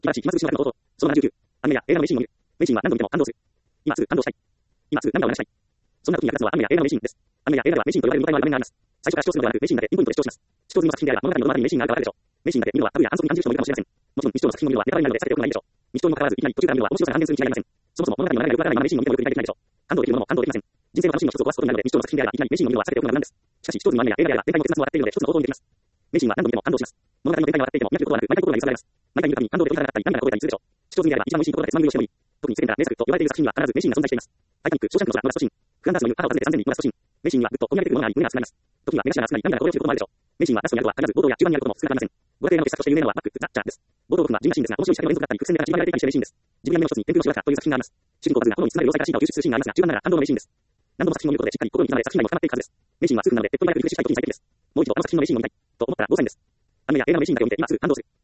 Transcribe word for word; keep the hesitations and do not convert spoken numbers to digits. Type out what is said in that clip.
晴らしい暇つぶしの中のこと。そのななじゅうきゅう。アニメや映画の名シーンを見る。名シーンは何度見ても感動する。今すぐ感動したい。今すぐ涙を流したい。そんな時に役立つのはアニメや映画の名シーンです。アニメや映画では名シーンと言われる見た目のある場面があります。最初から視聴するのではなく、名シーンだけピンポイントで視聴します。視聴済みの作品であれば物語のどの辺りに名シーンがあるかわかるでしょう。名シーンだけ見るのはタブや反則に感じる人もいるかもしれません。もちろん未視聴の作品を見るのはネタバレになるので避けておくのがいいでしょう。未視聴にもかかわらずいきなり途中から見るのは面白さが半減するに違いありません。そもそも物語の流れがよくわからないまま名シーンを見てもよく理解できないでしょう。感動できるものも感動できません。人生の楽しみの一つを壊すことになるので未視聴の作品であればいきなり名シーンを見るのは避けておくのが無難です。しかし視聴済みのアニメや映画であれば展開の結末も分かっているので一つの応答にできます。名シーンは何度見ても感動します。物語の展開が分かっていても見なけることはなく、毎回心が揺さぶられます。毎回見るたびに感動で鳥肌が立ったり涙がこぼれたりするでしょう。視聴済みであれば一番美味しいことでつまみ食いをしてもいい。特に世間から名作と言われている作品には必ず名シーンが存在しています。タイタニック、ショーシャンクの空、ノラストシーン。フランダースの言う母を訪ねてさんぜんに逃がすトシーン。名シーンにはぐっと込み上げてくるものがあり胸が熱くなります。時には目頭が熱くなり涙がこぼれてくることもあるでしょう。名シーンはラストにあるとは限らず冒頭や中盤にあることも少なくありません。ご家庭の傑作として有名なのはマック、ザ・チャーです。冒頭部分は地味なシーンですが面白い仕掛けの連続だったり伏線で形がれていたりして名シーンです。自分や目の一つに天空の城がという作品があります。主人公バズが炎に包まれる要塞からシータを救出するシーンがありますが中盤なら感動の名シーンです。何度も作品を見ることでしっかり心に刻まれ作品内も深まっていくはずです。名シーンは数分なのでペットリライフリフレッシュしたい時に最適です。もう一度あの作品の名シーンを見たいと思ったらごさいです。アニメや映画の名シーンだけを見て今すぐ感動する。